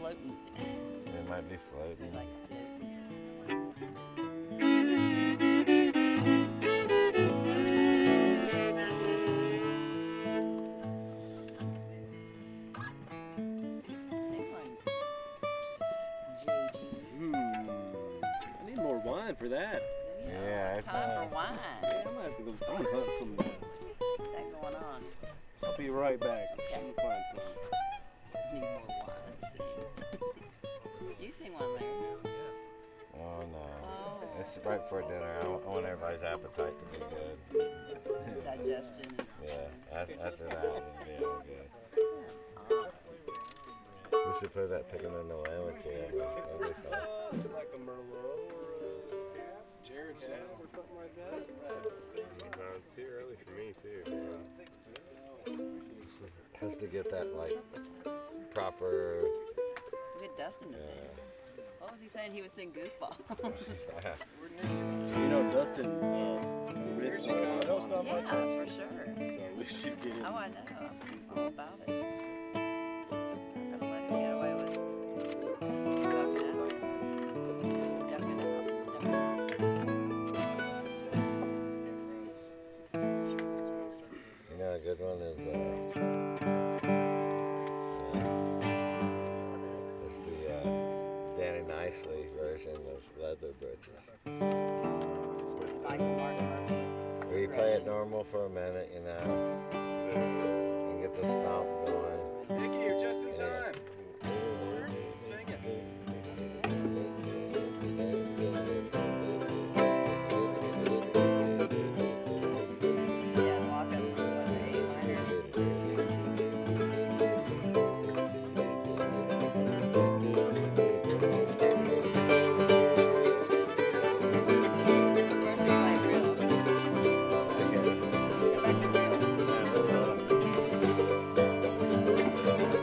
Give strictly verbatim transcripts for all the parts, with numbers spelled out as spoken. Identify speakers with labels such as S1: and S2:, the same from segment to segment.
S1: floating.
S2: It might be floating.
S1: Like
S3: For that.
S2: Yeah, it's
S1: time
S2: uh,
S1: for wine.
S3: Yeah, I'm gonna have to go. I'm gonna hunt some. Uh,
S1: What's that going on?
S3: I'll be right back.
S1: Okay.
S3: I'm gonna find some.
S1: Need more wine. You sing one there.
S2: oh no.
S1: Oh.
S2: It's right before dinner. I want, I want everybody's appetite to be good.
S1: Digestion.
S2: Yeah, after, after that, it'll be all good.
S1: Oh.
S2: We should play that picking in the land with you. That'll be fun.
S3: Like a Merlot or a Jared Sam or something like that.
S4: No, it's too early for me too.
S2: Has to get that like proper.
S1: We had Dustin to sing. What was he saying? He would sing Goofball.
S3: You know, Dustin. Uh, Rich, uh,
S1: yeah, for sure.
S3: So we should get him.
S1: Oh, I know. I'm all about it. I'm gonna let him get away with ducking out. Ducking out.
S2: You know, a good one is uh, uh, it's the uh, Danny Nicely version of Leather Britches.
S1: Michael Martin Murphy.
S2: Where you play it normal for a minute, you know, and get the stomp going.
S4: Nicky, you're just in
S2: Yeah.
S4: time. Sing it.
S1: Yeah, walking from what, the A minor. Where's the light real? Go back to real.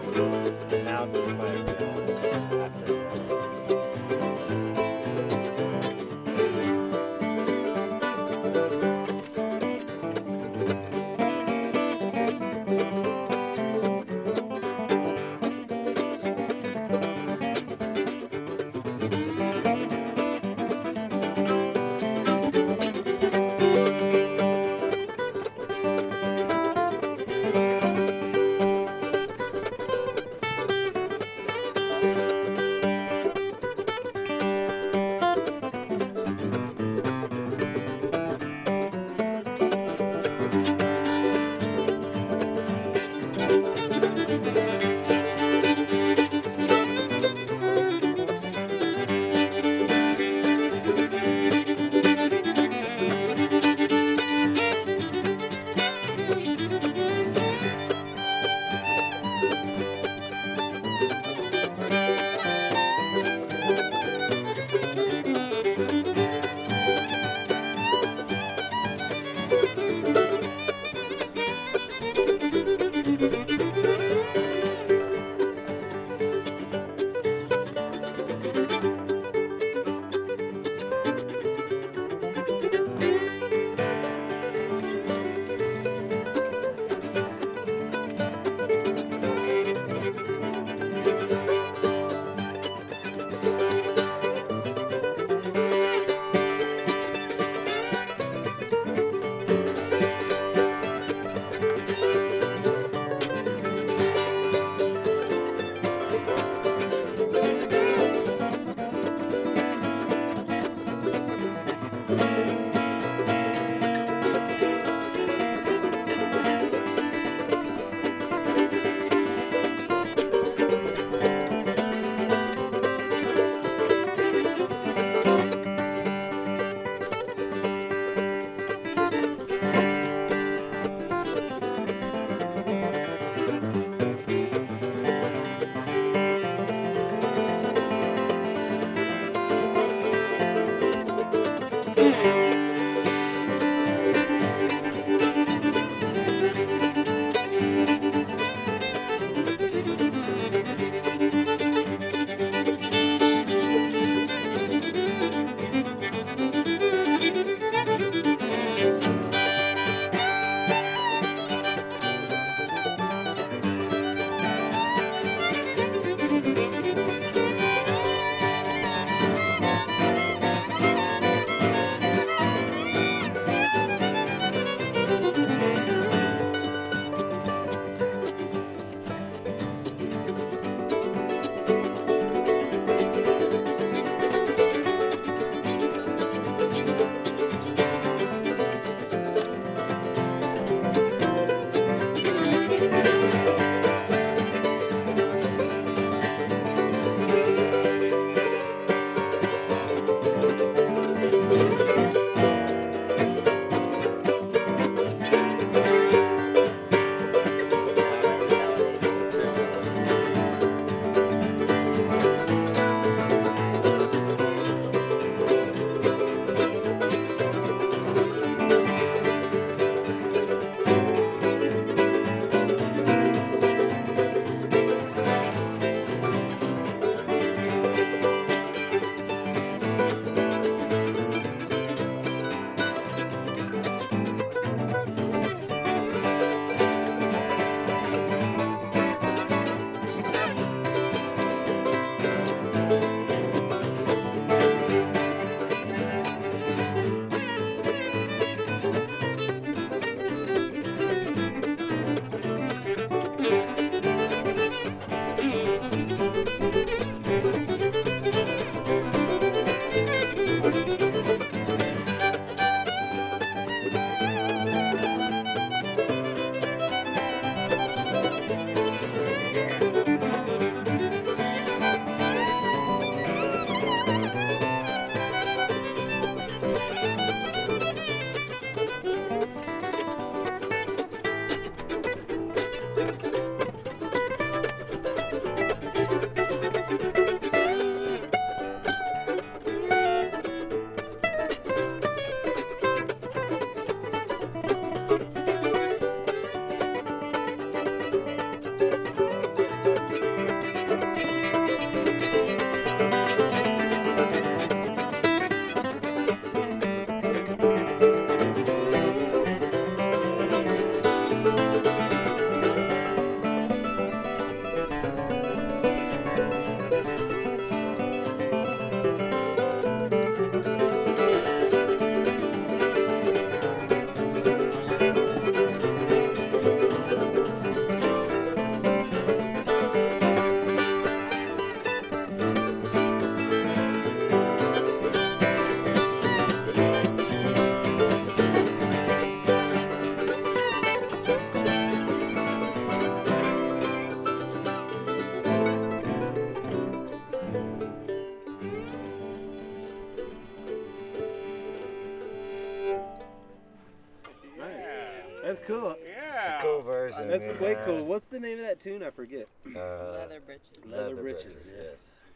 S3: That's cool.
S4: Yeah.
S2: It's a cool version.
S3: That's
S2: you
S3: way
S2: know.
S3: cool. What's the name of that tune? I forget.
S2: Uh,
S1: Leather britches.
S3: Leather
S2: Leather
S3: Britches.
S2: Britches,
S3: Yes.